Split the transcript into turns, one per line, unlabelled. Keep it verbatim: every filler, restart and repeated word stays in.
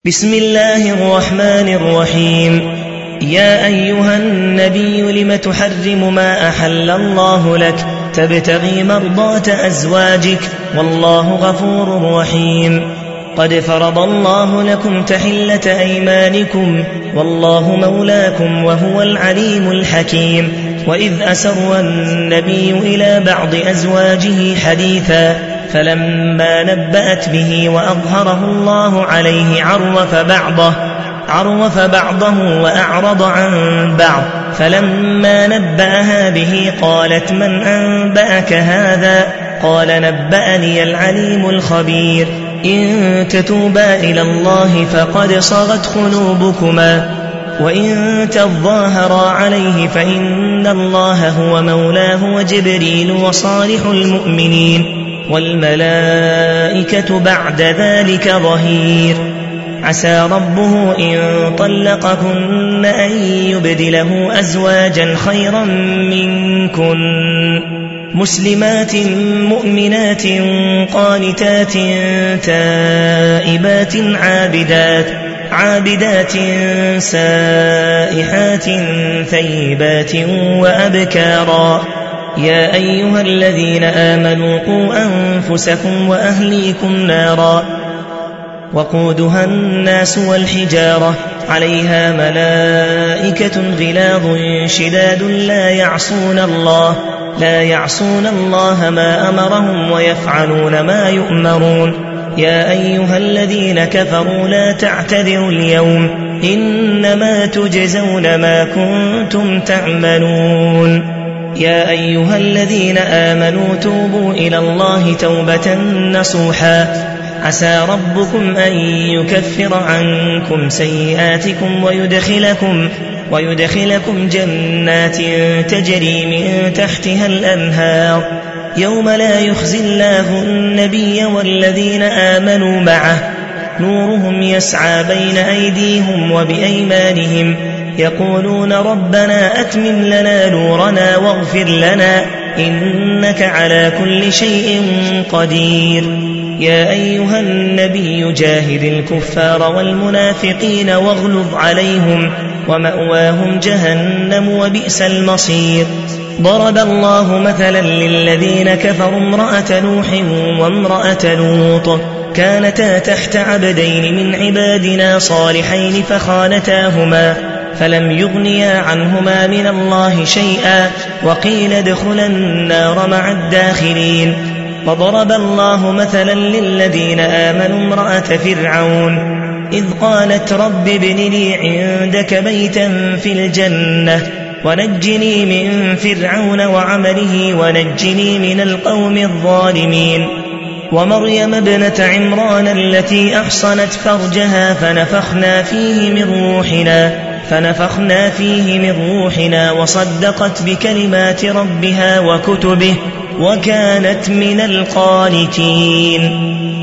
بسم الله الرحمن الرحيم. يا أيها النبي لم تحرم ما أحل الله لك تبتغي مرضات أزواجك والله غفور رحيم. قد فرض الله لكم تحلة أيمانكم والله مولاكم وهو العليم الحكيم. وإذ أسر النبي إلى بعض أزواجه حديثا فلما نبأت به وأظهره الله عليه عرف بعضه, عرف بعضه وأعرض عن بعض. فلما نبأها به قالت من أنبأك هذا؟ قال نبأني العليم الخبير. إن تتوبا إلى الله فقد صغت قلوبكما وإن تظاهرا عليه فإن الله هو مولاه وجبريل وصالح المؤمنين والملائكة بعد ذلك ظهير. عسى ربه إن طلقكن أن يبدله أزواجا خيرا منكن مسلمات مؤمنات قانتات تائبات عابدات عابدات سائحات ثيبات وأبكارا. يا أيها الذين آمنوا قوا أنفسكم وأهليكم نارا وقودها الناس والحجارة عليها ملائكة غلاظ شداد لا يعصون الله لا يعصون الله ما أمرهم ويفعلون ما يؤمرون. يا أيها الذين كفروا لا تعتذروا اليوم إنما تجزون ما كنتم تعملون. يا أيها الذين آمنوا توبوا إلى الله توبة نصوحا عسى ربكم أن يكفر عنكم سيئاتكم ويدخلكم, ويدخلكم جنات تجري من تحتها الأنهار يوم لا يخزي الله النبي والذين آمنوا معه نورهم يسعى بين أيديهم وبأيمانهم يقولون ربنا أتمم لنا نورنا واغفر لنا إنك على كل شيء قدير. يا أيها النبي جاهد الكفار والمنافقين واغلظ عليهم ومأواهم جهنم وبئس المصير. ضرب الله مثلا للذين كفروا امرأة نوح وامرأة لوط كانتا تحت عبدين من عبادنا صالحين فخانتاهما فلم يغنيا عنهما من الله شيئا وقيل ادخلا النار مع الداخلين. وضرب الله مثلا للذين آمنوا امرأة فرعون إذ قالت رب ابن لي عندك بيتا في الجنة ونجني من فرعون وعمله ونجني من القوم الظالمين. ومريم ابنة عمران التي أحصنت فرجها فنفخنا فيه من روحنا فنفخنا فيه من روحنا وصدقت بكلمات ربها وكتبه وكانت من القانتين.